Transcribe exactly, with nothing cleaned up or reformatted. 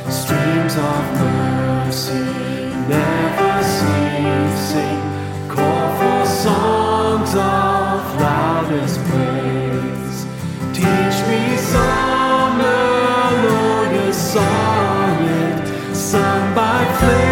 Streams of mercy never ceasing, call for songs of loudest praise. Teach me some melodious sonnet sung by flames.